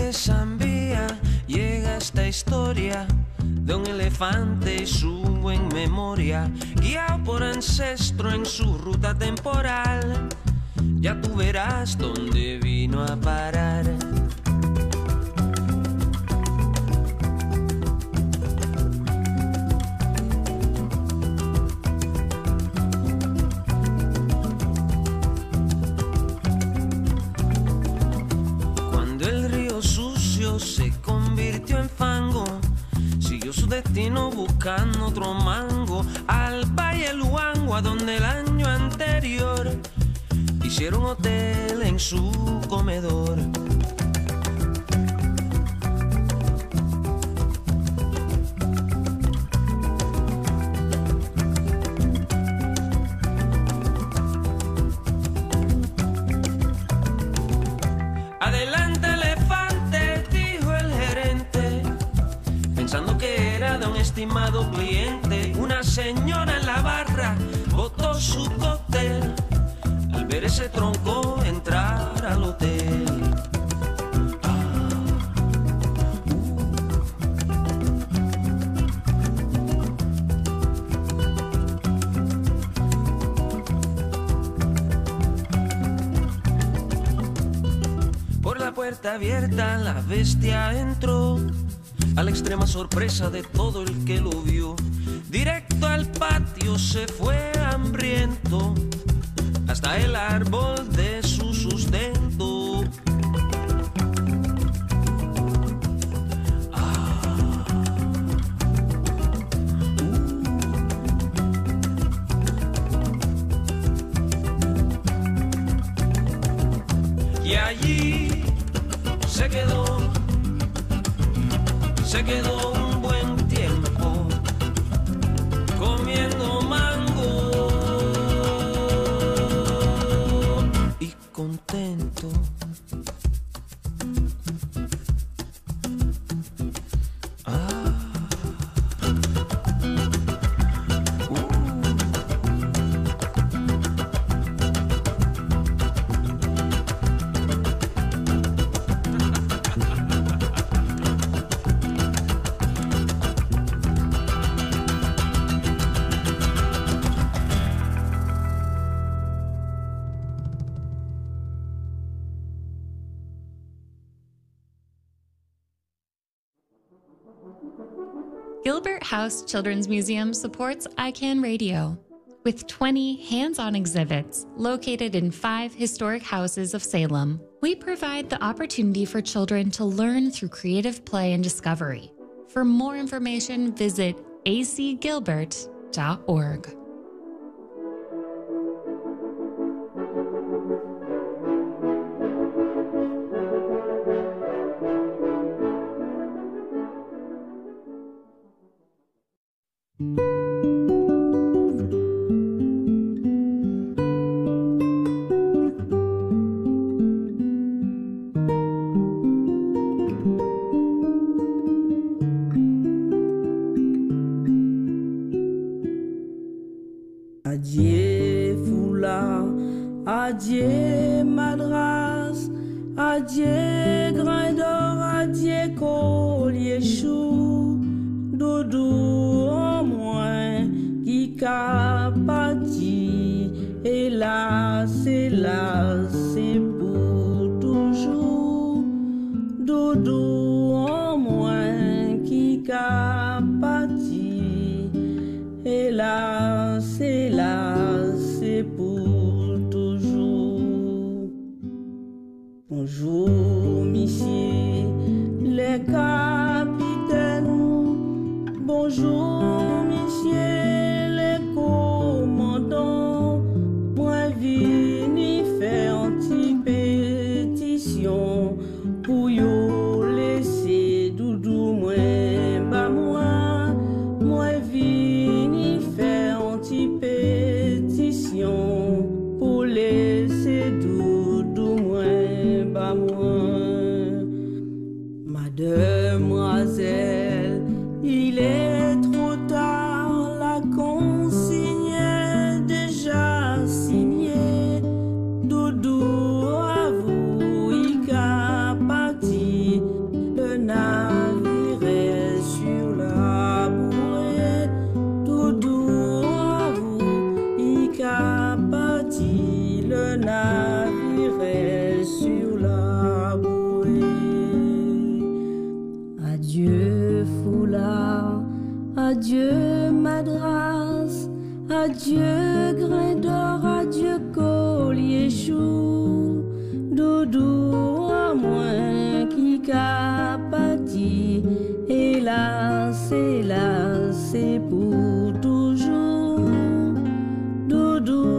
de Zambia llega esta historia de un elefante y su buen memoria, guiado por ancestro en su ruta temporal. Ya tú verás dónde vino a parar. Se convirtió en fango, siguió su destino buscando otro mango, al Valle Luango, a donde el año anterior hicieron hotel en su comedor. Adelante, elefante, dijo el gerente, pensando que era de un estimado cliente. Una señora en la barra botó su cóctel al ver ese tronco entrar al hotel. Por la puerta abierta la bestia entró, a la extrema sorpresa de todo el que lo vio. Directo al patio se fue hambriento, hasta el árbol de su sustento. Y allí se quedó un buen tiempo comiendo mango y contento. Gilbert House Children's Museum supports ICANN Radio. With 20 hands-on exhibits located in 5 historic houses of Salem, we provide the opportunity for children to learn through creative play and discovery. For more information, visit acgilbert.org. Adieu foulard, adieu madras, adieu grain d'or, adieu collier chou, doudou en moins qui capati, hélas, c'est pour toujours, doudou en moins qui capati, hélas, c'est pour toujours. Bonjour, messieurs les capitaines. Bonjour, messieurs les commandants. Moi, vini faire un si le navire est sur la bouée. Adieu foulard, adieu madras, adieu grain d'or, adieu collier chou. Doudou à moins qui capati, hélas, hélas, c'est pour toujours. Doudou